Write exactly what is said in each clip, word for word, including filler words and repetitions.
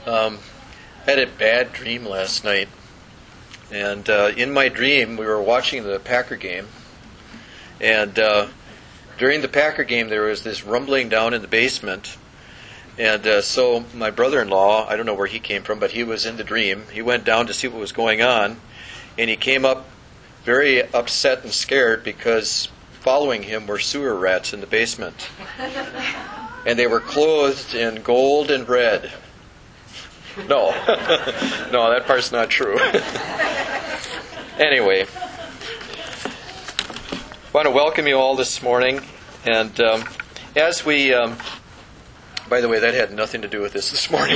Um, I had a bad dream last night, and uh, in my dream we were watching the Packer game, and uh, during the Packer game there was this rumbling down in the basement, and uh, so my brother-in-law, I don't know where he came from, but he was in the dream. He went down to see what was going on, and he came up very upset and scared because following him were sewer rats in the basement, and they were clothed in gold and red. No, no, that part's not true. Anyway, I want to welcome you all this morning. And um, as we, um, by the way, that had nothing to do with this this morning.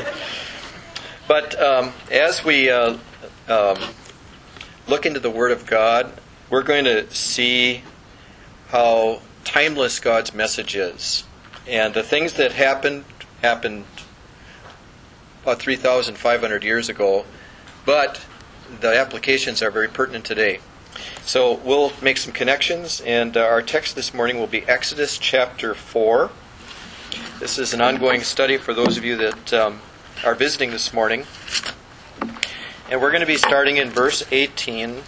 But um, as we uh, um, look into the Word of God, we're going to see how timeless God's message is. And the things that happened, happened about three thousand five hundred years ago, but the applications are very pertinent today. So we'll make some connections, and uh, our text this morning will be Exodus chapter four. This is an ongoing study for those of you that um, are visiting this morning. And we're going to be starting in verse eighteen.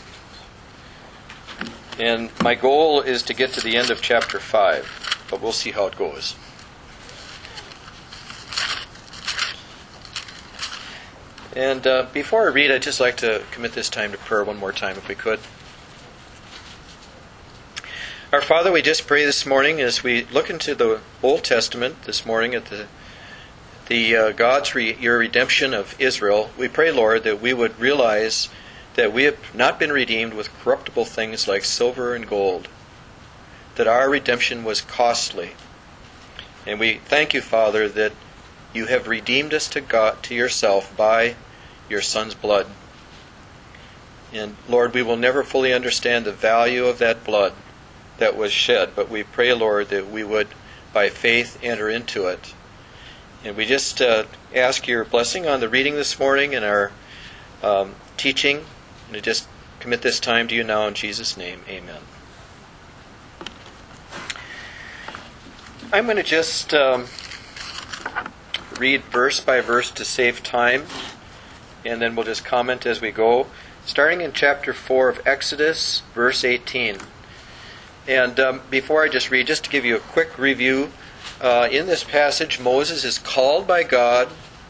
And my goal is to get to the end of chapter five, but we'll see how it goes. And uh, before I read, I'd just like to commit this time to prayer one more time, if we could. Our Father, we just pray this morning as we look into the Old Testament this morning at the the uh, God's re- your redemption of Israel. We pray, Lord, that we would realize that we have not been redeemed with corruptible things like silver and gold, that our redemption was costly. And we thank you, Father, that you have redeemed us to God, to yourself by your Son's blood. And Lord, we will never fully understand the value of that blood that was shed, but we pray, Lord, that we would, by faith, enter into it. And we just uh, ask your blessing on the reading this morning and our um, teaching, and to just commit this time to you now in Jesus' name. Amen. I'm going to just Um, read verse by verse to save time, and then we'll just comment as we go. Starting in chapter four of Exodus, verse eighteen. And um, before I just read, just to give you a quick review, uh, in this passage, Moses is called by God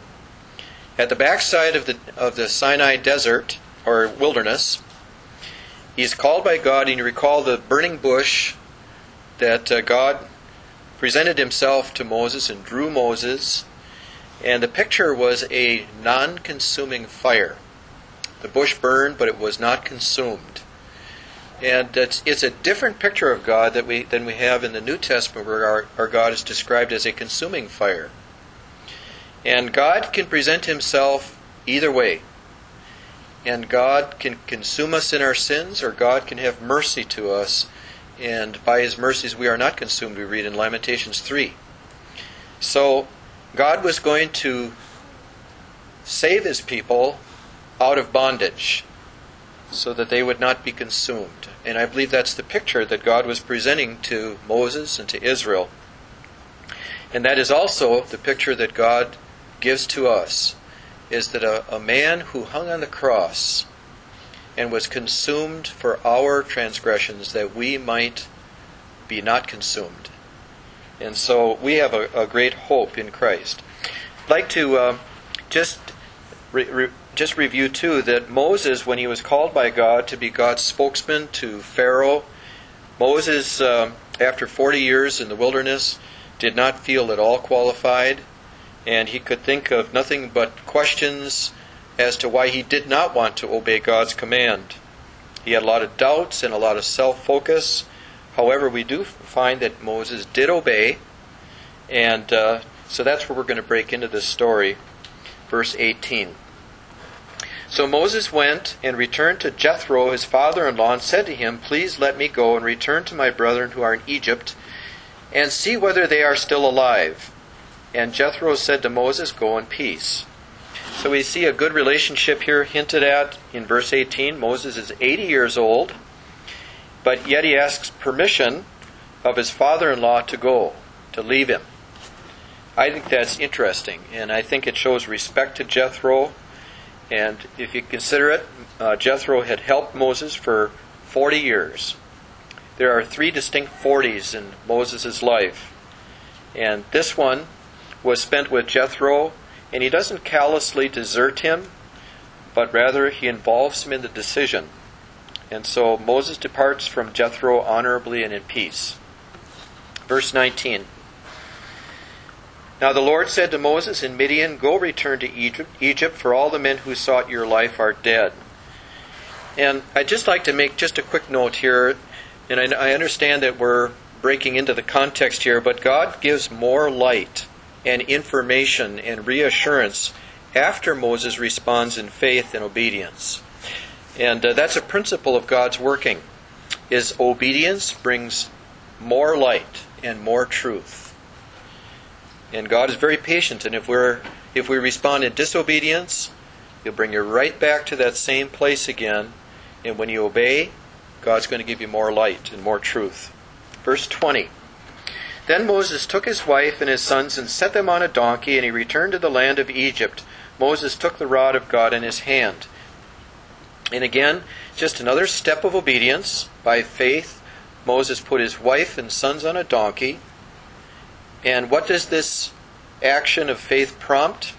at the backside of the of the Sinai desert, or wilderness. He's called by God, and you recall the burning bush that uh, God presented himself to Moses and drew Moses. And the picture was a non-consuming fire. The bush burned, but it was not consumed. And it's, it's a different picture of God that we than we have in the New Testament, where our, our God is described as a consuming fire. And God can present himself either way. And God can consume us in our sins, or God can have mercy to us. And by his mercies we are not consumed, we read in Lamentations three. So God was going to save his people out of bondage so that they would not be consumed. And I believe that's the picture that God was presenting to Moses and to Israel. And that is also the picture that God gives to us, is that a, a man who hung on the cross and was consumed for our transgressions, that we might be not consumed. And so we have a, a great hope in Christ. I'd like to uh, just re- re- just review too that Moses, when he was called by God to be God's spokesman to Pharaoh, Moses, uh, after forty years in the wilderness, did not feel at all qualified, and he could think of nothing but questions as to why he did not want to obey God's command. He had a lot of doubts and a lot of self-focus. However, we do find that Moses did obey, and uh, so that's where we're going to break into this story. Verse eighteen. So Moses went and returned to Jethro, his father-in-law, and said to him, "Please let me go and return to my brethren who are in Egypt, and see whether they are still alive." And Jethro said to Moses, "Go in peace." So we see a good relationship here hinted at in verse eighteen. Moses is eighty years old, but yet he asks permission of his father-in-law to go, to leave him. I think that's interesting, and I think it shows respect to Jethro. And if you consider it, uh, Jethro had helped Moses for forty years. There are three distinct forties in Moses' life. And this one was spent with Jethro, and he doesn't callously desert him, but rather he involves him in the decision. And so Moses departs from Jethro honorably and in peace. Verse nineteen. Now the Lord said to Moses in Midian, Go return to Egypt, Egypt, for all the men who sought your life are dead. And I'd just like to make just a quick note here, and I, I understand that we're breaking into the context here, but God gives more light and information and reassurance after Moses responds in faith and obedience. And uh, that's a principle of God's working, is obedience brings more light and more truth. And God is very patient, and if we're if we respond in disobedience, He'll bring you right back to that same place again. And when you obey, God's going to give you more light and more truth. Verse twenty. Then Moses took his wife and his sons and set them on a donkey, and he returned to the land of Egypt. Moses took the rod of God in his hand. And again, just another step of obedience. By faith, Moses put his wife and sons on a donkey. And what does this action of faith prompt?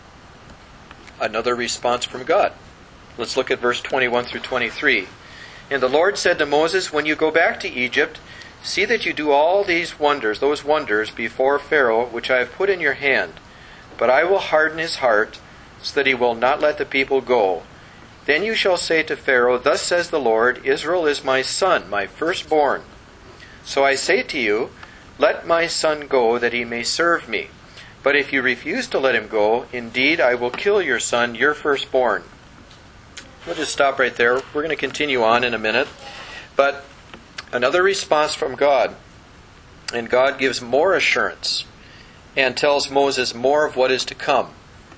Another response from God. Let's look at verse twenty-one through twenty-three. And the Lord said to Moses, When you go back to Egypt, see that you do all these wonders, those wonders, before Pharaoh, which I have put in your hand. But I will harden his heart, so that he will not let the people go. Then you shall say to Pharaoh, Thus says the Lord, Israel is my son, my firstborn. So I say to you, Let my son go, that he may serve me. But if you refuse to let him go, indeed I will kill your son, your firstborn. We'll just stop right there. We're going to continue on in a minute. But another response from God. And God gives more assurance and tells Moses more of what is to come.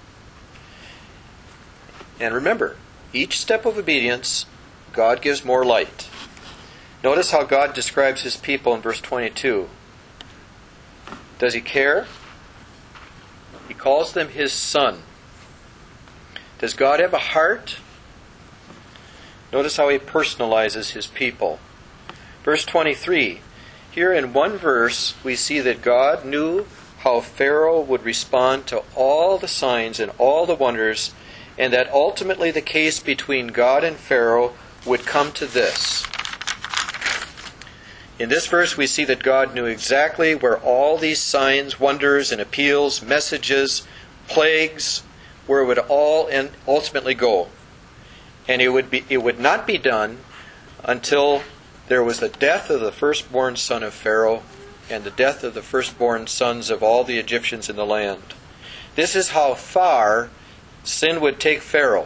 And remember, each step of obedience, God gives more light. Notice how God describes His people in verse twenty-two. Does He care? He calls them His son. Does God have a heart? Notice how He personalizes His people. Verse twenty-three. Here in one verse, we see that God knew how Pharaoh would respond to all the signs and all the wonders, and that ultimately the case between God and Pharaoh would come to this. In this verse, we see that God knew exactly where all these signs, wonders, and appeals, messages, plagues, where it would all end, ultimately go. And it would be, it would not be done until there was the death of the firstborn son of Pharaoh and the death of the firstborn sons of all the Egyptians in the land. This is how far sin would take Pharaoh.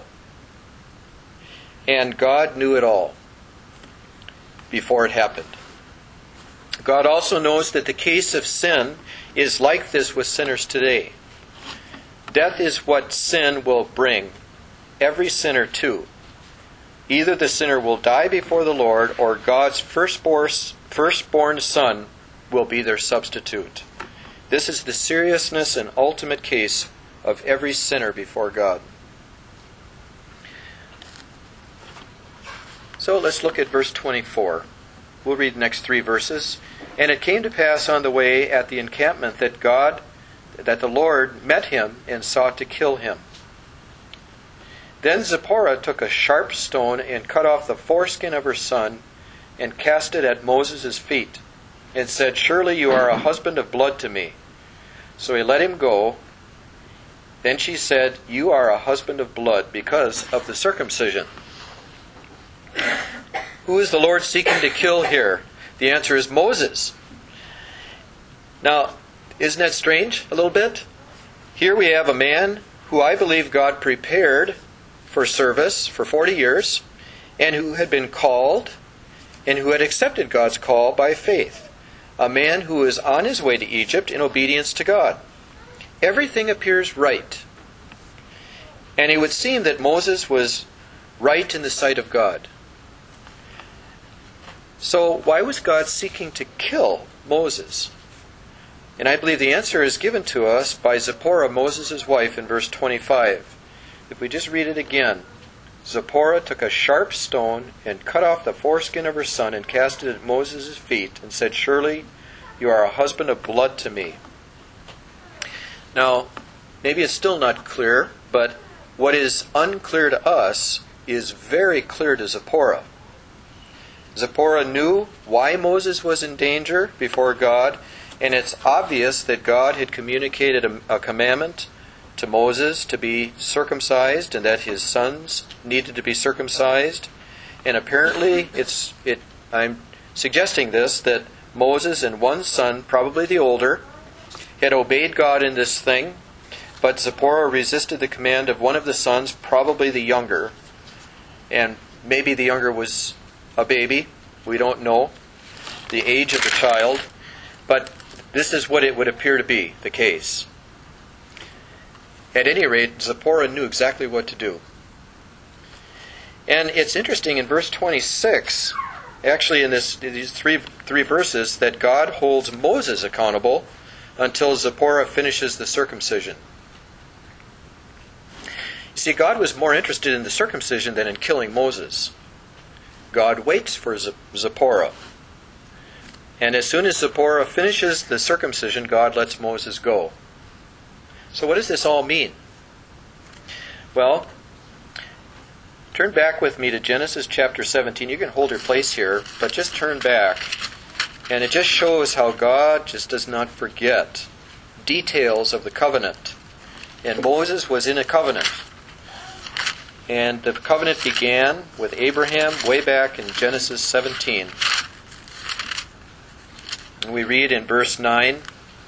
And God knew it all before it happened. God also knows that the case of sin is like this with sinners today. Death is what sin will bring every sinner to. Either the sinner will die before the Lord, or God's firstborn, firstborn son will be their substitute. This is the seriousness and ultimate case of every sinner before God. So let's look at verse twenty-four. We'll read the next three verses. And it came to pass on the way at the encampment that God, that the Lord met him and sought to kill him. Then Zipporah took a sharp stone and cut off the foreskin of her son and cast it at Moses' feet and said, Surely you are a husband of blood to me. So he let him go. Then she said, You are a husband of blood because of the circumcision. Who is the Lord seeking to kill here? The answer is Moses. Now, isn't that strange a little bit? Here we have a man who I believe God prepared for service for forty years, and who had been called, and who had accepted God's call by faith. A man who is on his way to Egypt in obedience to God. Everything appears right. And it would seem that Moses was right in the sight of God. So why was God seeking to kill Moses? And I believe the answer is given to us by Zipporah, Moses' wife, in verse twenty-five. If we just read it again. Zipporah took a sharp stone and cut off the foreskin of her son and cast it at Moses' feet and said, "Surely you are a husband of blood to me." Now, maybe it's still not clear, but what is unclear to us is very clear to Zipporah. Zipporah knew why Moses was in danger before God, and it's obvious that God had communicated a, a commandment to Moses to be circumcised and that his sons needed to be circumcised. And apparently, it's it. I'm suggesting this, that Moses and one son, probably the older, had obeyed God in this thing, but Zipporah resisted the command of one of the sons, probably the younger. And maybe the younger was a baby. We don't know the age of the child. But this is what it would appear to be the case. At any rate, Zipporah knew exactly what to do. And it's interesting in verse twenty-six, actually in this these three three verses, that God holds Moses accountable until Zipporah finishes the circumcision. You see, God was more interested in the circumcision than in killing Moses. God waits for Zipporah. And as soon as Zipporah finishes the circumcision, God lets Moses go. So what does this all mean? Well, turn back with me to Genesis chapter seventeen. You can hold your place here, but just turn back. And it just shows how God just does not forget details of the covenant. And Moses was in a covenant. And the covenant began with Abraham way back in Genesis seventeen. And we read in verse nine,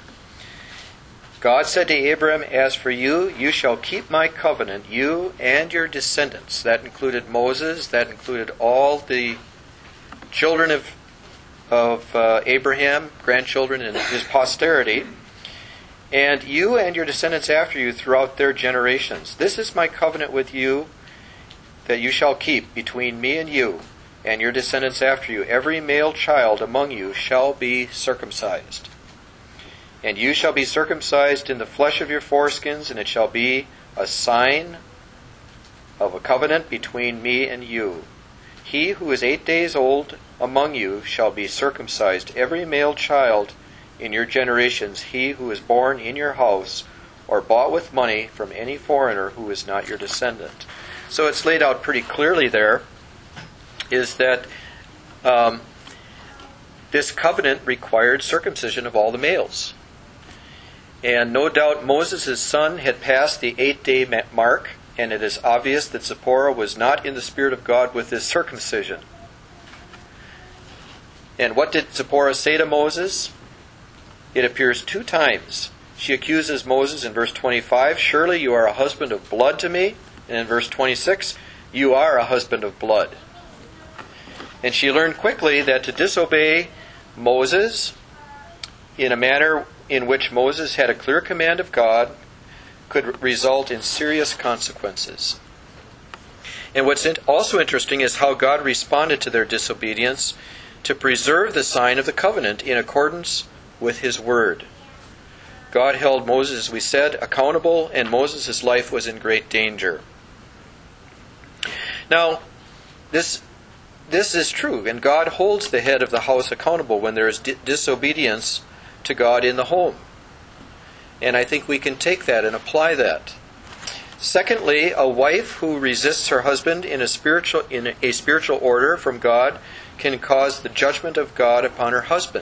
God said to Abraham, "As for you, you shall keep my covenant, you and your descendants." That included Moses, that included all the children of, of uh, Abraham, grandchildren and his posterity. "And you and your descendants after you throughout their generations. This is my covenant with you that you shall keep between me and you and your descendants after you. Every male child among you shall be circumcised. And you shall be circumcised in the flesh of your foreskins, and it shall be a sign of a covenant between me and you. He who is eight days old among you shall be circumcised, every male child in your generations, he who is born in your house or bought with money from any foreigner who is not your descendant." So it's laid out pretty clearly there, is that um, this covenant required circumcision of all the males. And no doubt Moses' son had passed the eight-day mark, and it is obvious that Zipporah was not in the Spirit of God with this circumcision. And what did Zipporah say to Moses? It appears two times. She accuses Moses in verse twenty-five, "Surely you are a husband of blood to me." And in verse twenty-six, "You are a husband of blood." And she learned quickly that to disobey Moses in a manner in which Moses had a clear command of God could result in serious consequences. And what's also interesting is how God responded to their disobedience to preserve the sign of the covenant in accordance with His word. God held Moses, as we said, accountable, and Moses' life was in great danger. Now, this this is true, and God holds the head of the house accountable when there is di- disobedience to God in the home. And I think we can take that and apply that. Secondly, a wife who resists her husband in a spiritual in a spiritual order from God can cause the judgment of God upon her husband.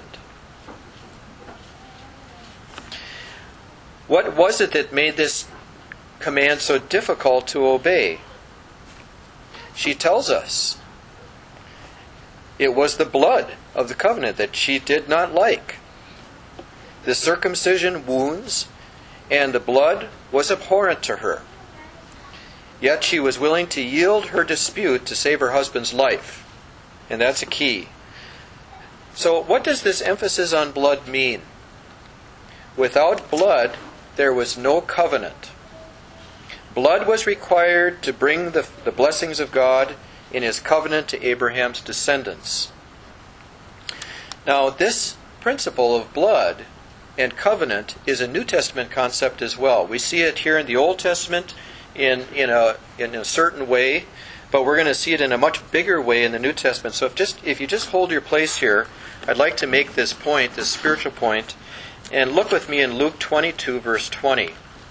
What was it that made this command so difficult to obey? She tells us it was the blood of the covenant that she did not like. The circumcision wounds and the blood was abhorrent to her. Yet she was willing to yield her dispute to save her husband's life. And that's a key. So what does this emphasis on blood mean? Without blood, there was no covenant. Blood was required to bring the, the blessings of God in His covenant to Abraham's descendants. Now, this principle of blood and covenant is a New Testament concept as well. We see it here in the Old Testament in, in, a, in a certain way, but we're going to see it in a much bigger way in the New Testament. So if just if you just hold your place here, I'd like to make this point, this spiritual point, and look with me in Luke twenty-two, verse twenty.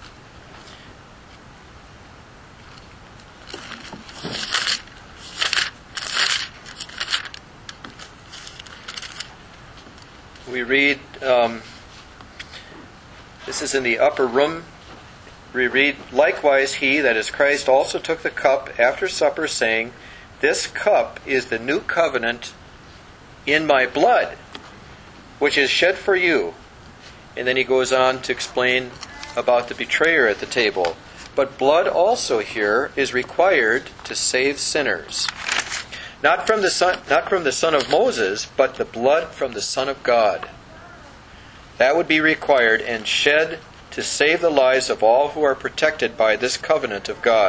We read, um, this is in the upper room, we read, "Likewise he," that is Christ, "also took the cup after supper, saying, This cup is the new covenant in my blood, which is shed for you." And then he goes on to explain about the betrayer at the table. But blood also here is required to save sinners. Not from the son, not from the son of Moses, but the blood from the Son of God. That would be required and shed to save the lives of all who are protected by this covenant of God.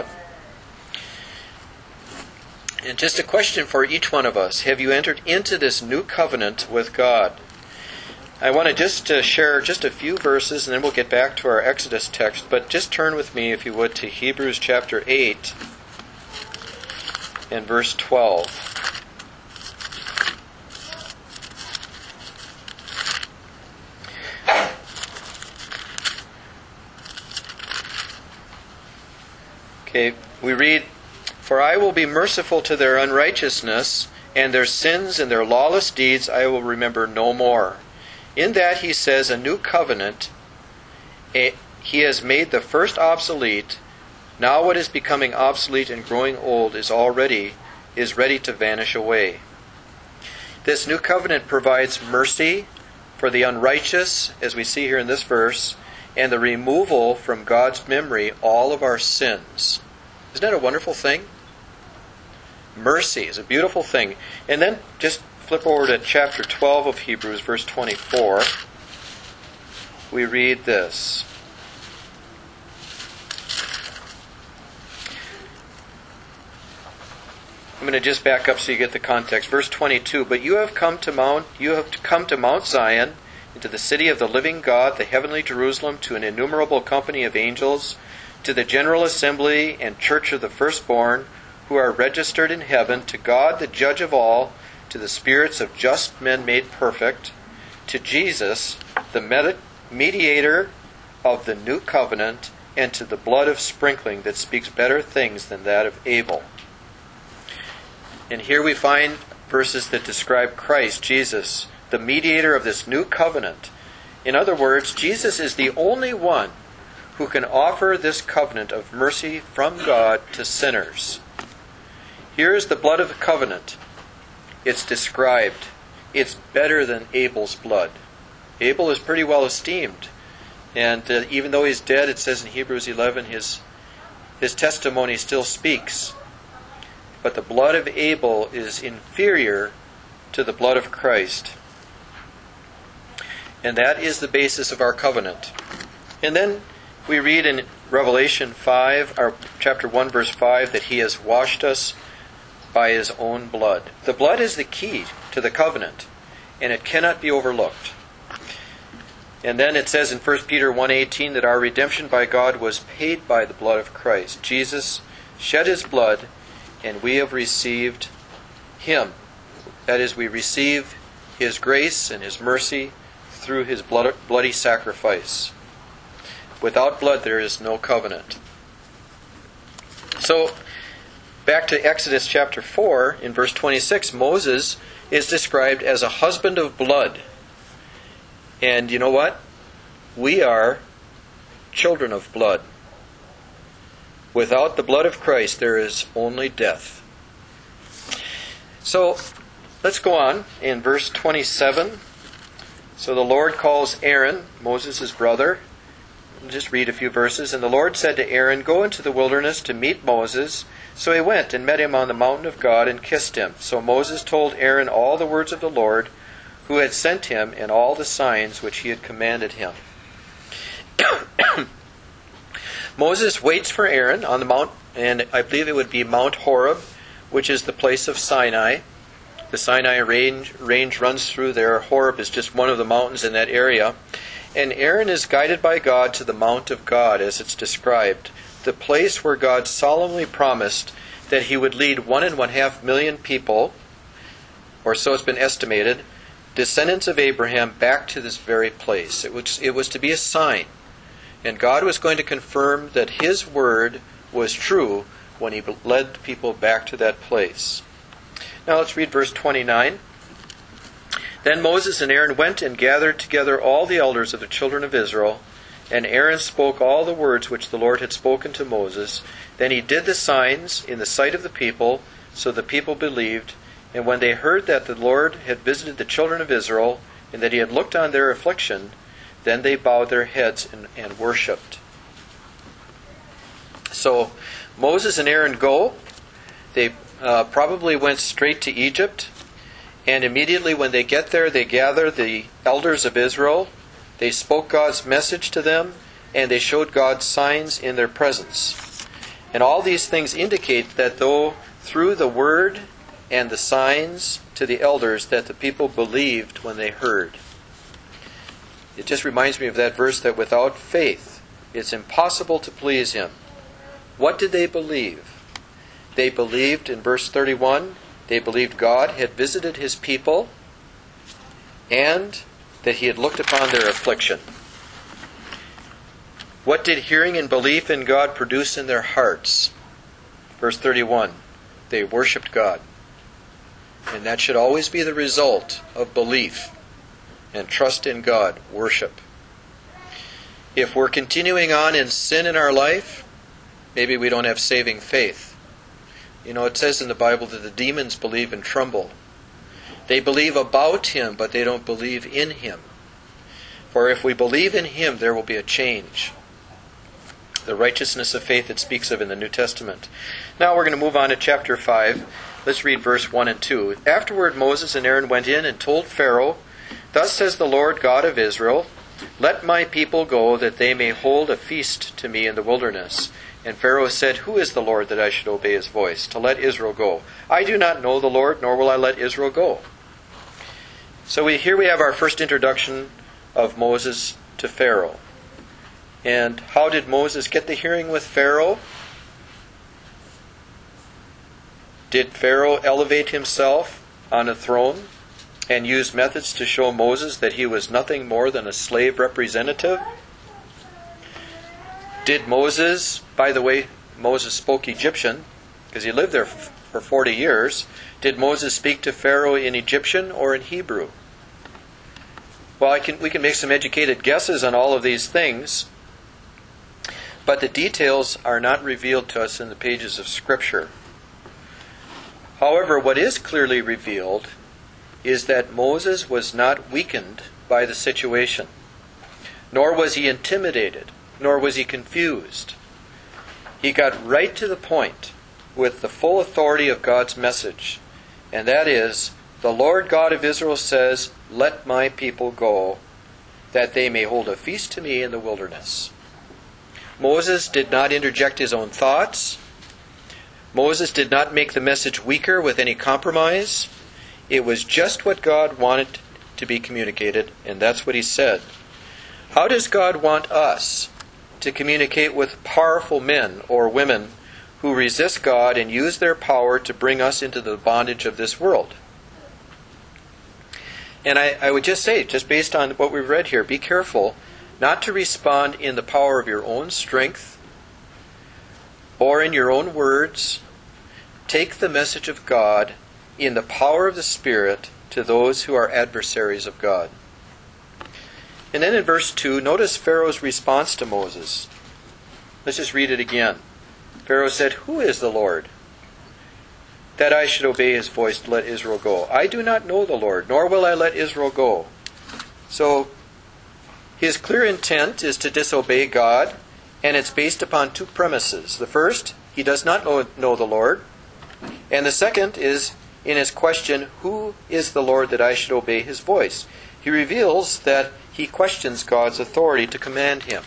And just a question for each one of us. Have you entered into this new covenant with God? I want to just uh, share just a few verses, and then we'll get back to our Exodus text. But just turn with me, if you would, to Hebrews chapter eight and verse twelve. Okay, we read, "For I will be merciful to their unrighteousness, and their sins and their lawless deeds I will remember no more." In that he says a new covenant, he has made the first obsolete. Now what is becoming obsolete and growing old is already is ready to vanish away. This new covenant provides mercy for the unrighteous, as we see here in this verse, and the removal from God's memory all of our sins. Isn't that a wonderful thing? Mercy is a beautiful thing. And then just flip over to chapter twelve of Hebrews, verse twenty-four. We read this. I'm going to just back up so you get the context. Verse twenty-two, "But you have come to Mount, you have come to Mount Zion, into the city of the living God, the heavenly Jerusalem, to an innumerable company of angels, to the general assembly and church of the firstborn, who are registered in heaven, to God the judge of all, to the spirits of just men made perfect, to Jesus, the med- mediator of the new covenant, and to the blood of sprinkling that speaks better things than that of Abel." And here we find verses that describe Christ, Jesus, the mediator of this new covenant. In other words, Jesus is the only one who can offer this covenant of mercy from God to sinners. Here is the blood of the covenant. It's described. It's better than Abel's blood. Abel is pretty well esteemed. And uh, even though he's dead, it says in Hebrews eleven, his, his testimony still speaks. But the blood of Abel is inferior to the blood of Christ. And that is the basis of our covenant. And then we read in Revelation five, or chapter one, verse five, that he has washed us by his own blood. The blood is the key to the covenant, and it cannot be overlooked. And then it says in First Peter one eighteen that our redemption by God was paid by the blood of Christ. Jesus shed his blood, and we have received him. That is, we receive his grace and his mercy through his blood, bloody sacrifice. Without blood, there is no covenant. So, back to Exodus chapter four, in verse twenty-six, Moses is described as a husband of blood. And you know what? We are children of blood. Without the blood of Christ, there is only death. So, let's go on in verse twenty-seven. So the Lord calls Aaron, Moses' brother. I'll just read a few verses. "And the Lord said to Aaron, Go into the wilderness to meet Moses. So he went and met him on the mountain of God and kissed him. So Moses told Aaron all the words of the Lord, who had sent him, and all the signs which he had commanded him." Moses waits for Aaron on the mount, and I believe it would be Mount Horeb, which is the place of Sinai. The Sinai range, range runs through there. Horeb is just one of the mountains in that area. And Aaron is guided by God to the Mount of God, as it's described, the place where God solemnly promised that he would lead one and one half million people, or so it's been estimated, descendants of Abraham, back to this very place. It was, it was to be a sign. And God was going to confirm that his word was true when he led people back to that place. Now let's read verse twenty-nine. Then Moses and Aaron went and gathered together all the elders of the children of Israel, and Aaron spoke all the words which the Lord had spoken to Moses. Then he did the signs in the sight of the people, so the people believed. And when they heard that the Lord had visited the children of Israel, and that he had looked on their affliction, then they bowed their heads and, and worshipped. So Moses and Aaron go. They uh, probably went straight to Egypt. And immediately when they get there, they gather the elders of Israel. They spoke God's message to them, and they showed God's signs in their presence. And all these things indicate that though through the word and the signs to the elders, that the people believed when they heard. It just reminds me of that verse that without faith, it's impossible to please him. What did they believe? They believed in verse thirty-one, they believed God had visited his people and that he had looked upon their affliction. What did hearing and belief in God produce in their hearts? Verse thirty-one, they worshipped God. And that should always be the result of belief and trust in God, worship. If we're continuing on in sin in our life, maybe we don't have saving faith. You know, it says in the Bible that the demons believe and tremble. They believe about him, but they don't believe in him. For if we believe in him, there will be a change. The righteousness of faith it speaks of in the New Testament. Now we're going to move on to chapter five. Let's read verse one and two. Afterward Moses and Aaron went in and told Pharaoh, "Thus says the Lord God of Israel, let my people go, that they may hold a feast to me in the wilderness." And Pharaoh said, "Who is the Lord that I should obey his voice, to let Israel go? I do not know the Lord, nor will I let Israel go." So we, here we have our first introduction of Moses to Pharaoh. And how did Moses get the hearing with Pharaoh? Did Pharaoh elevate himself on a throne and use methods to show Moses that he was nothing more than a slave representative? Did Moses, by the way, Moses spoke Egyptian, because he lived there for forty years. Did Moses speak to Pharaoh in Egyptian or in Hebrew? Well, I can, we can make some educated guesses on all of these things, but the details are not revealed to us in the pages of Scripture. However, what is clearly revealed is that Moses was not weakened by the situation, nor was he intimidated, nor was he confused. He got right to the point with the full authority of God's message, and that is, the Lord God of Israel says, "Let my people go, that they may hold a feast to me in the wilderness." Moses did not interject his own thoughts. Moses did not make the message weaker with any compromise. It was just what God wanted to be communicated, and that's what he said. How does God want us to communicate with powerful men or women who resist God and use their power to bring us into the bondage of this world? And I, I would just say, just based on what we've read here, be careful not to respond in the power of your own strength or in your own words. Take the message of God in the power of the Spirit to those who are adversaries of God. And then in verse two, notice Pharaoh's response to Moses. Let's just read it again. Pharaoh said, "Who is the Lord, that I should obey his voice to let Israel go? I do not know the Lord, nor will I let Israel go." So his clear intent is to disobey God, and it's based upon two premises. The first, he does not know, know the Lord. And the second is in his question, "Who is the Lord that I should obey his voice?" He reveals that he questions God's authority to command him.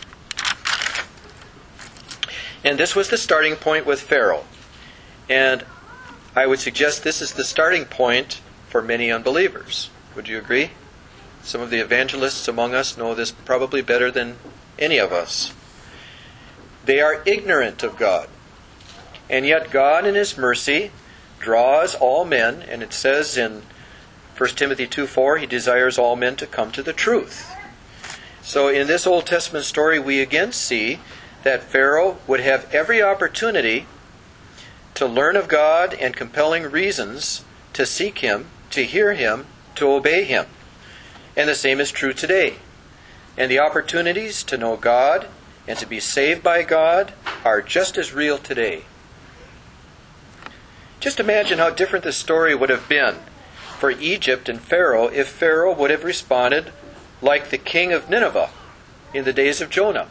And this was the starting point with Pharaoh. And I would suggest this is the starting point for many unbelievers. Would you agree? Some of the evangelists among us know this probably better than any of us. They are ignorant of God. And yet God in His mercy draws all men, and it says in First Timothy two four, He desires all men to come to the truth. So in this Old Testament story, we again see that Pharaoh would have every opportunity to learn of God and compelling reasons to seek Him, to hear Him, to obey Him. And the same is true today. And the opportunities to know God and to be saved by God are just as real today. Just imagine how different the story would have been for Egypt and Pharaoh if Pharaoh would have responded like the king of Nineveh in the days of Jonah.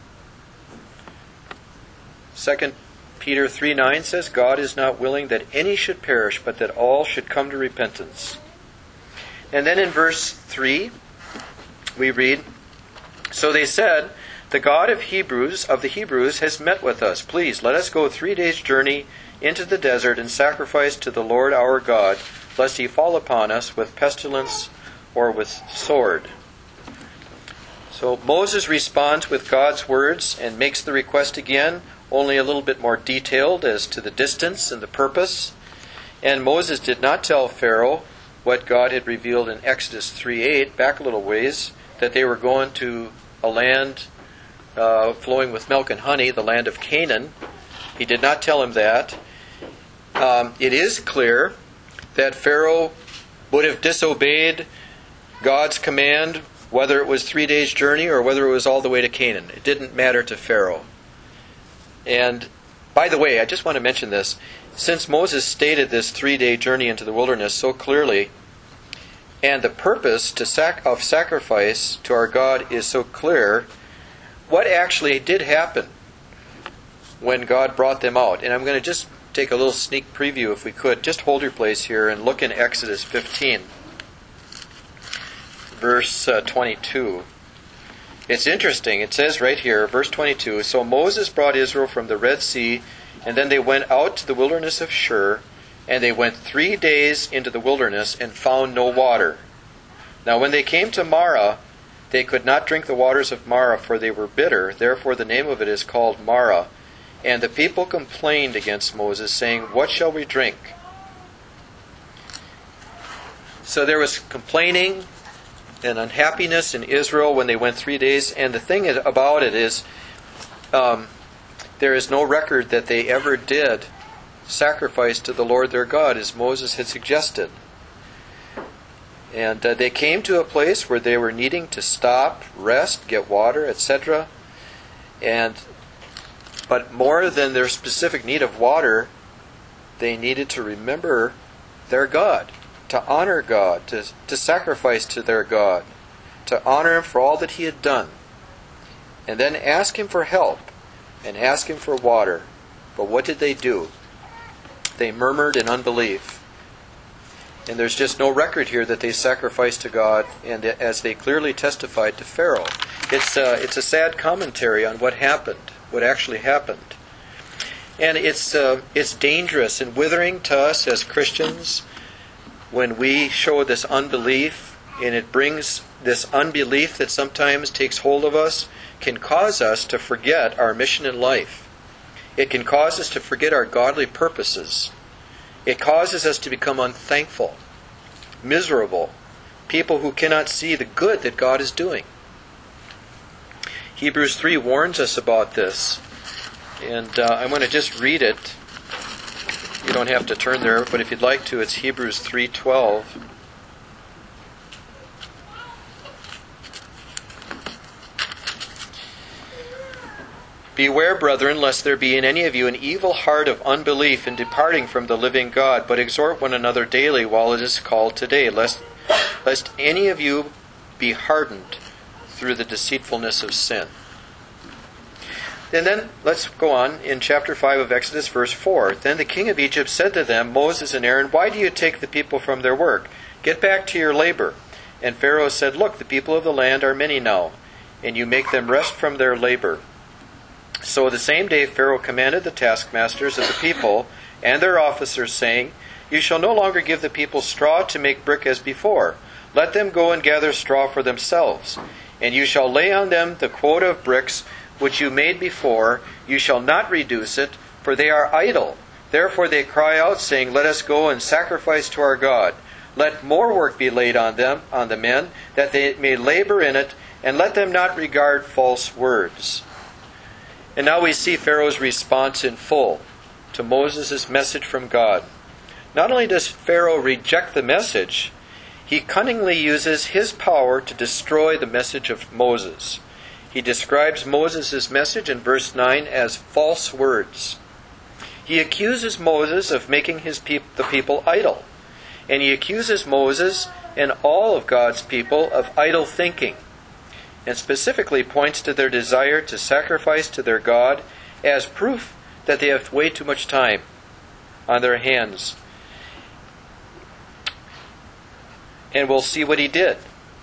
Second Peter three nine says, God is not willing that any should perish, but that all should come to repentance. And then in verse three, we read, So they said, The God of Hebrews of the Hebrews has met with us. Please, let us go three days' journey into the desert and sacrifice to the Lord our God, lest He fall upon us with pestilence or with sword. So Moses responds with God's words and makes the request again, only a little bit more detailed as to the distance and the purpose. And Moses did not tell Pharaoh what God had revealed in Exodus three eight, back a little ways, that they were going to a land uh, flowing with milk and honey, the land of Canaan. He did not tell him that. Um, it is clear that Pharaoh would have disobeyed God's command, whether it was three days' journey or whether it was all the way to Canaan. It didn't matter to Pharaoh. And by the way, I just want to mention this. Since Moses stated this three-day journey into the wilderness so clearly, and the purpose to sac- of sacrifice to our God is so clear, what actually did happen when God brought them out? And I'm going to just take a little sneak preview, if we could. Just hold your place here and look in Exodus fifteen, verse uh, twenty-two. It's interesting. It says right here, verse twenty-two, So Moses brought Israel from the Red Sea, and then they went out to the wilderness of Shur, and they went three days into the wilderness and found no water. Now when they came to Marah, they could not drink the waters of Marah, for they were bitter. Therefore the name of it is called Marah. And the people complained against Moses, saying, What shall we drink? So there was complaining and unhappiness in Israel when they went three days. And the thing about it is, um, there is no record that they ever did sacrifice to the Lord their God, as Moses had suggested. And uh, they came to a place where they were needing to stop, rest, get water, et cetera. And but more than their specific need of water, they needed to remember their God, to honor God, to, to sacrifice to their God, to honor Him for all that He had done, and then ask Him for help and ask Him for water. But what did they do? They murmured in unbelief. And there's just no record here that they sacrificed to God, and as they clearly testified to Pharaoh. It's a, it's a sad commentary on what happened, what actually happened. And it's uh, it's dangerous and withering to us as Christians when we show this unbelief, and it brings this unbelief that sometimes takes hold of us, can cause us to forget our mission in life. It can cause us to forget our godly purposes. It causes us to become unthankful, miserable, people who cannot see the good that God is doing. Hebrews three warns us about this. And uh, I'm going to just read it. You don't have to turn there, but if you'd like to, it's Hebrews three twelve. Beware, brethren, lest there be in any of you an evil heart of unbelief in departing from the living God, but exhort one another daily while it is called today, lest, lest any of you be hardened through the deceitfulness of sin. And then, let's go on in chapter five of Exodus, verse four. Then the king of Egypt said to them, Moses and Aaron, why do you take the people from their work? Get back to your labor. And Pharaoh said, Look, the people of the land are many now, and you make them rest from their labor. So the same day Pharaoh commanded the taskmasters of the people and their officers, saying, You shall no longer give the people straw to make brick as before, Let them go and gather straw for themselves. And you shall lay on them the quota of bricks which you made before. You shall not reduce it, for they are idle. Therefore they cry out, saying, Let us go and sacrifice to our God. Let more work be laid on them, on the men, that they may labor in it, and let them not regard false words. And now we see Pharaoh's response in full to Moses' message from God. Not only does Pharaoh reject the message, he cunningly uses his power to destroy the message of Moses. He describes Moses' message in verse nine as false words. He accuses Moses of making his peop- the people idle. And he accuses Moses and all of God's people of idle thinking, and specifically points to their desire to sacrifice to their God as proof that they have way too much time on their hands. And we'll see what he did.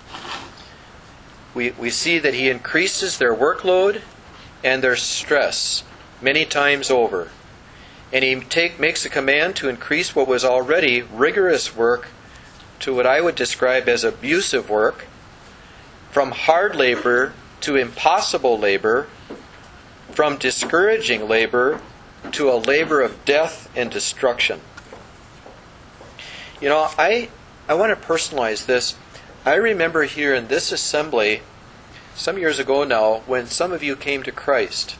We, we see that he increases their workload and their stress many times over. And he take, makes a command to increase what was already rigorous work to what I would describe as abusive work, from hard labor to impossible labor, from discouraging labor to a labor of death and destruction. You know, I I want to personalize this. I remember here in this assembly, some years ago now, when some of you came to Christ.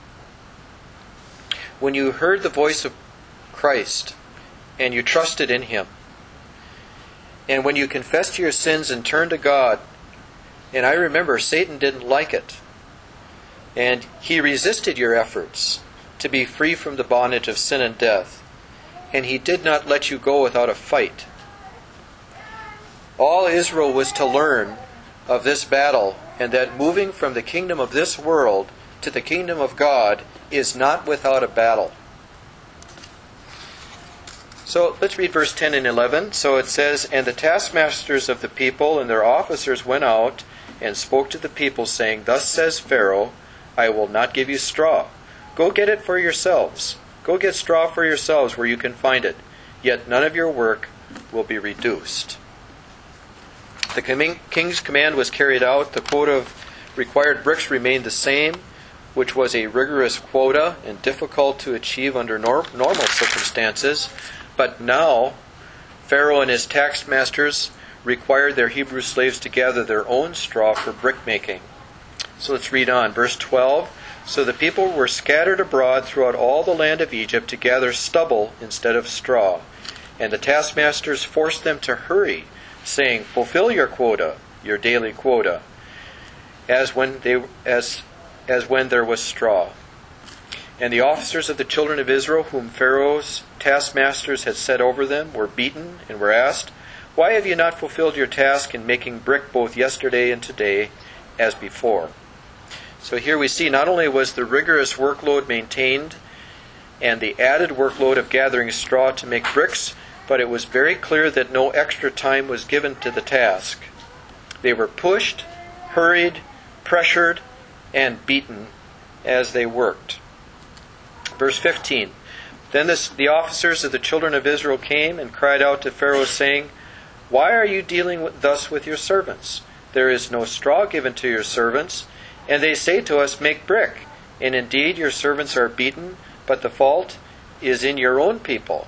When you heard the voice of Christ and you trusted in Him, and when you confessed your sins and turned to God, and I remember Satan didn't like it, and he resisted your efforts to be free from the bondage of sin and death, and he did not let you go without a fight. All Israel was to learn of this battle, and that moving from the kingdom of this world to the kingdom of God is not without a battle. So let's read verse ten and eleven. So it says, And the taskmasters of the people and their officers went out and spoke to the people, saying, Thus says Pharaoh, I will not give you straw. Go get it for yourselves. Go get straw for yourselves where you can find it. Yet none of your work will be reduced. The king's command was carried out. The quota of required bricks remained the same, which was a rigorous quota and difficult to achieve under nor- normal circumstances. But now, Pharaoh and his taskmasters required their Hebrew slaves to gather their own straw for brick making. So let's read on. Verse twelve. So the people were scattered abroad throughout all the land of Egypt to gather stubble instead of straw. And the taskmasters forced them to hurry, saying, Fulfill your quota, your daily quota, as when they as as when there was straw. And the officers of the children of Israel, whom Pharaoh's taskmasters had set over them, were beaten and were asked, Why have you not fulfilled your task in making brick both yesterday and today as before? So here we see not only was the rigorous workload maintained and the added workload of gathering straw to make bricks, but it was very clear that no extra time was given to the task. They were pushed, hurried, pressured, and beaten as they worked. Verse fifteen. Then this, the officers of the children of Israel came and cried out to Pharaoh, saying, Why are you dealing with, thus with your servants? There is no straw given to your servants, and they say to us, Make brick. And indeed your servants are beaten, but the fault is in your own people.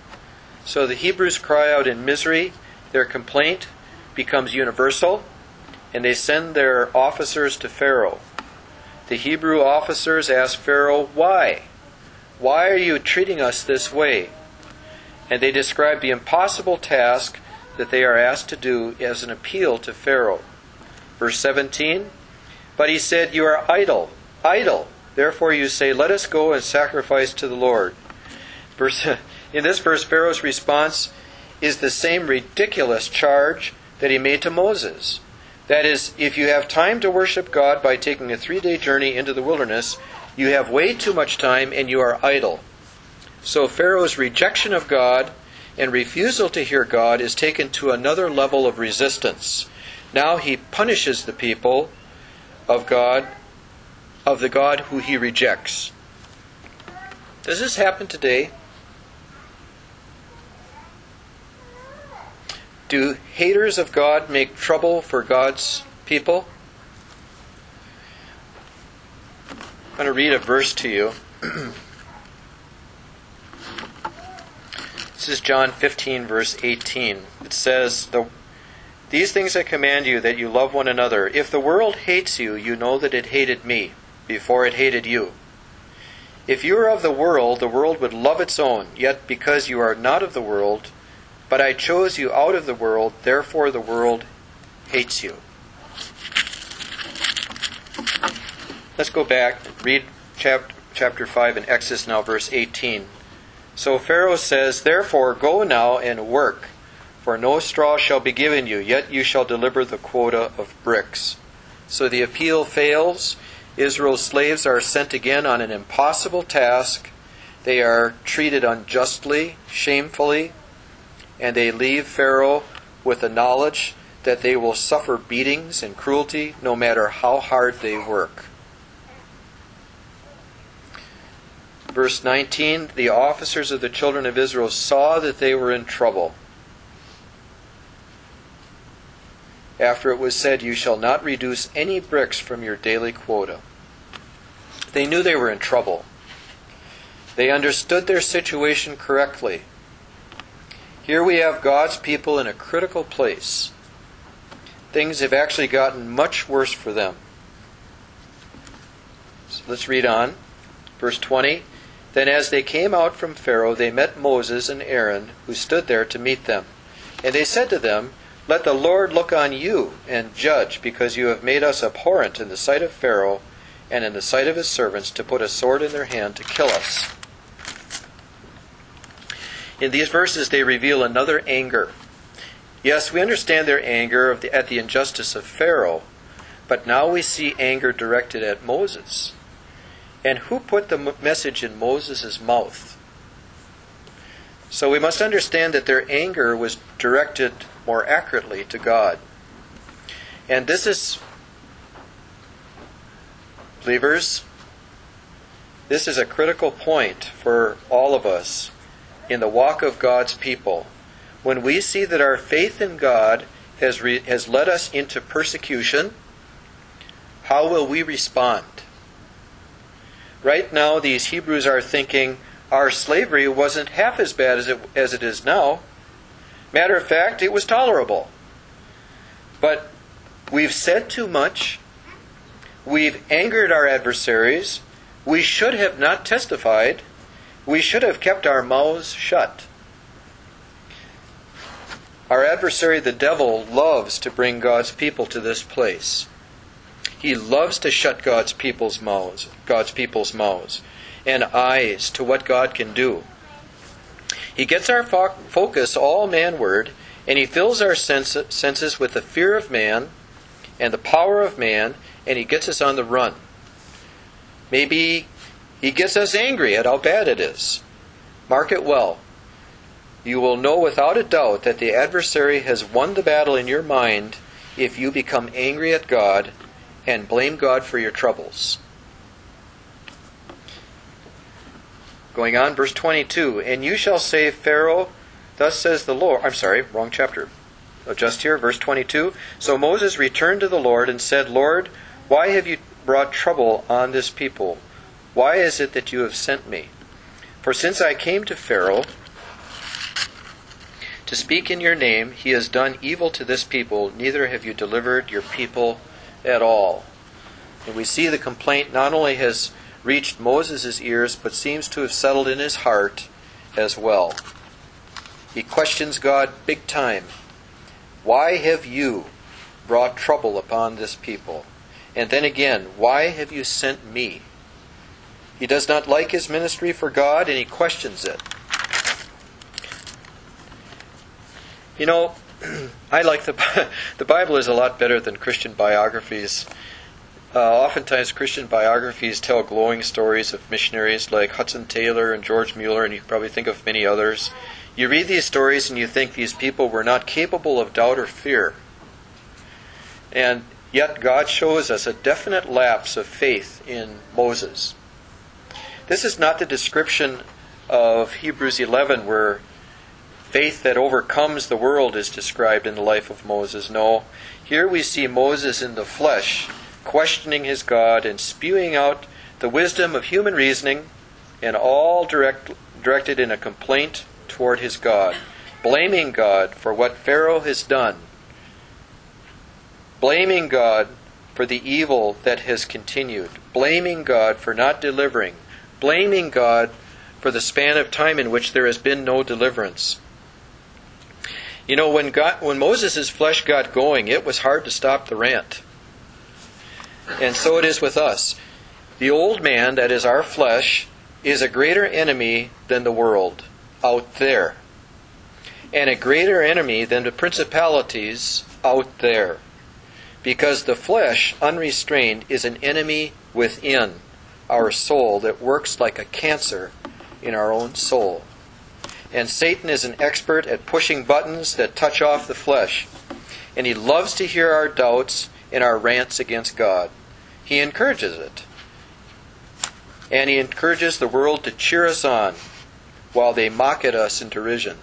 So the Hebrews cry out in misery. Their complaint becomes universal, and they send their officers to Pharaoh. The Hebrew officers ask Pharaoh, Why? Why are you treating us this way? And they describe the impossible task that they are asked to do as an appeal to Pharaoh. Verse seventeen, But he said, You are idle, idle. Therefore you say, Let us go and sacrifice to the Lord. Verse, in this verse, Pharaoh's response is the same ridiculous charge that he made to Moses. That is, if you have time to worship God by taking a three-day journey into the wilderness, you have way too much time and you are idle. So Pharaoh's rejection of God and refusal to hear God is taken to another level of resistance. Now he punishes the people of God, of the God who he rejects. Does this happen today? Do haters of God make trouble for God's people? I'm going to read a verse to you. This is John fifteen, verse eighteen. It says, the, These things I command you, that you love one another. If the world hates you, you know that it hated me before it hated you. If you are of the world, the world would love its own. Yet because you are not of the world, but I chose you out of the world, therefore the world hates you. Let's go back, read chapter, chapter five in Exodus now, verse eighteen. So Pharaoh says, Therefore go now and work, for no straw shall be given you, yet you shall deliver the quota of bricks. So the appeal fails. Israel's slaves are sent again on an impossible task. They are treated unjustly, shamefully, and they leave Pharaoh with the knowledge that they will suffer beatings and cruelty no matter how hard they work. Verse nineteen, the officers of the children of Israel saw that they were in trouble. After it was said, You shall not reduce any bricks from your daily quota. They knew they were in trouble. They understood their situation correctly. Here we have God's people in a critical place. Things have actually gotten much worse for them. So let's read on. Verse twenty. Then as they came out from Pharaoh, they met Moses and Aaron, who stood there to meet them. And they said to them, Let the Lord look on you and judge, because you have made us abhorrent in the sight of Pharaoh and in the sight of his servants, to put a sword in their hand to kill us. In these verses they reveal another anger. Yes, we understand their anger of the, at the injustice of Pharaoh, but now we see anger directed at Moses. And who put the message in Moses' mouth? So we must understand that their anger was directed more accurately to God. And this is, believers, this is a critical point for all of us in the walk of God's people. When we see that our faith in God has, re, has led us into persecution, how will we respond? Right now, these Hebrews are thinking, our slavery wasn't half as bad as it, as it is now. Matter of fact, it was tolerable. But we've said too much. We've angered our adversaries. We should have not testified. We should have kept our mouths shut. Our adversary, the devil, loves to bring God's people to this place. He loves to shut God's people's mouths, God's people's mouths and eyes to what God can do. He gets our fo- focus all manward, and he fills our sense- senses with the fear of man and the power of man, and he gets us on the run. Maybe he gets us angry at how bad it is. Mark it well. You will know without a doubt that the adversary has won the battle in your mind if you become angry at God and blame God for your troubles. Going on, verse twenty-two. And you shall say, Pharaoh, thus says the Lord. I'm sorry, wrong chapter. Oh, just here, verse twenty-two. So Moses returned to the Lord and said, Lord, why have you brought trouble on this people? Why is it that you have sent me? For since I came to Pharaoh to speak in your name, he has done evil to this people, neither have you delivered your people at all. And we see the complaint not only has reached Moses' ears, but seems to have settled in his heart as well. He questions God big time. Why have you brought trouble upon this people? And then again, why have you sent me? He does not like his ministry for God, and he questions it. You know, I like the the Bible is a lot better than Christian biographies. Uh, oftentimes Christian biographies tell glowing stories of missionaries like Hudson Taylor and George Mueller, and you can probably think of many others. You read these stories and you think these people were not capable of doubt or fear. And yet God shows us a definite lapse of faith in Moses. This is not the description of Hebrews eleven where faith that overcomes the world is described in the life of Moses. No, here we see Moses in the flesh, questioning his God and spewing out the wisdom of human reasoning, and all direct, directed in a complaint toward his God, blaming God for what Pharaoh has done, blaming God for the evil that has continued, blaming God for not delivering, blaming God for the span of time in which there has been no deliverance. You know, when God, when Moses' flesh got going, it was hard to stop the rant. And so it is with us. The old man, that is our flesh, is a greater enemy than the world out there, and a greater enemy than the principalities out there, because the flesh, unrestrained, is an enemy within our soul that works like a cancer in our own soul. And Satan is an expert at pushing buttons that touch off the flesh, and he loves to hear our doubts and our rants against God. He encourages it. And he encourages the world to cheer us on while they mock at us in derision.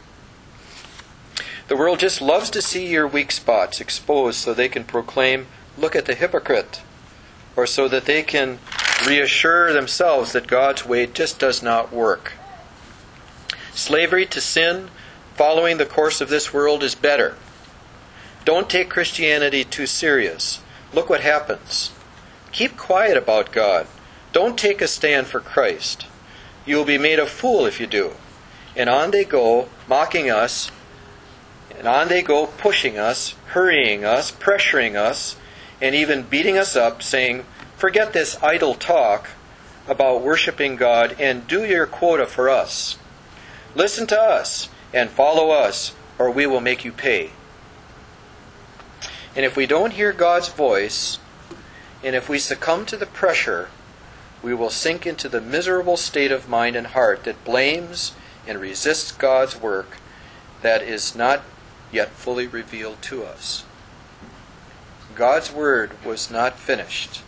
The world just loves to see your weak spots exposed so they can proclaim, "Look at the hypocrite," or so that they can reassure themselves that God's way just does not work. Slavery to sin, following the course of this world, is better. Don't take Christianity too serious. Look what happens. Keep quiet about God. Don't take a stand for Christ. You will be made a fool if you do. And on they go, mocking us, and on they go, pushing us, hurrying us, pressuring us, and even beating us up, saying, "Forget this idle talk about worshiping God and do your quota for us. Listen to us and follow us, or we will make you pay." And if we don't hear God's voice, and if we succumb to the pressure, we will sink into the miserable state of mind and heart that blames and resists God's work that is not yet fully revealed to us. God's word was not finished.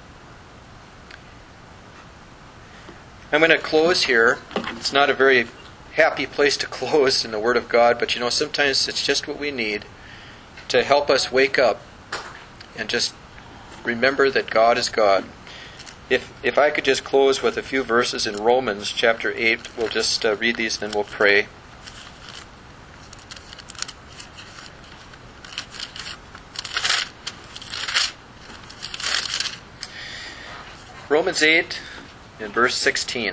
I'm going to close here. It's not a very happy place to close in the Word of God, but you know, sometimes it's just what we need to help us wake up and just remember that God is God. If if I could just close with a few verses in Romans chapter eight, we'll just uh, read these and then we'll pray. Romans eight in verse sixteen.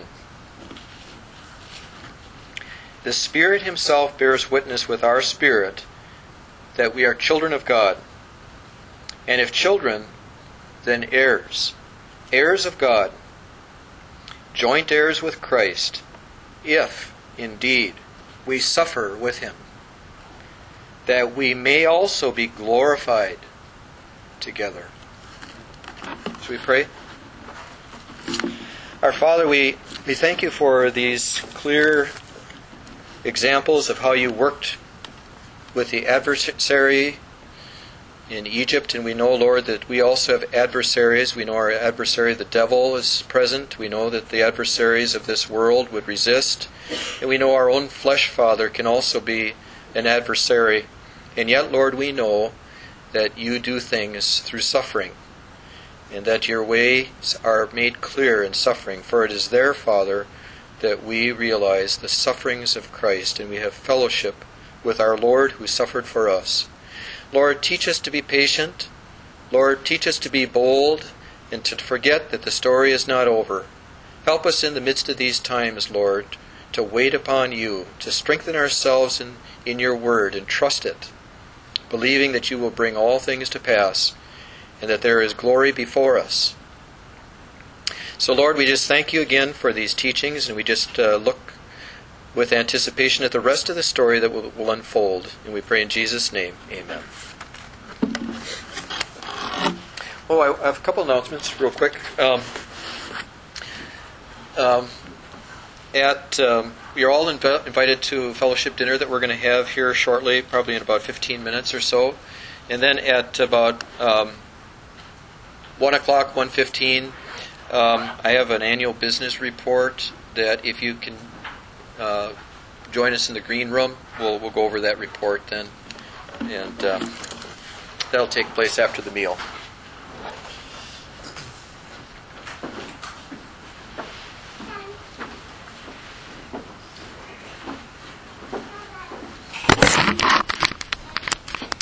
The Spirit Himself bears witness with our spirit that we are children of God. And if children, then heirs, heirs of God, joint heirs with Christ, if, indeed, we suffer with Him, that we may also be glorified together. Shall we pray? Our Father, we, we thank You for these clear examples of how You worked with the adversary in Egypt, and we know, Lord, that we also have adversaries. We know our adversary, the devil, is present. We know that the adversaries of this world would resist. And we know our own flesh, Father, can also be an adversary. And yet, Lord, we know that You do things through suffering, and that Your ways are made clear in suffering. For it is there, Father, that we realize the sufferings of Christ, and we have fellowship with our Lord who suffered for us. Lord, teach us to be patient. Lord, teach us to be bold and to forget that the story is not over. Help us in the midst of these times, Lord, to wait upon You, to strengthen ourselves in, in Your word and trust it, believing that You will bring all things to pass and that there is glory before us. So, Lord, we just thank You again for these teachings, and we just uh, look with anticipation at the rest of the story that will, will unfold. And we pray in Jesus' name, amen. Oh, I have a couple announcements real quick. Um, um, at um, you're all inv- invited to a fellowship dinner that we're going to have here shortly, probably in about fifteen minutes or so. And then at about um, one o'clock, one fifteen, um, I have an annual business report that if you can uh, join us in the green room. We'll we'll go over that report then, and um, that'll take place after the meal.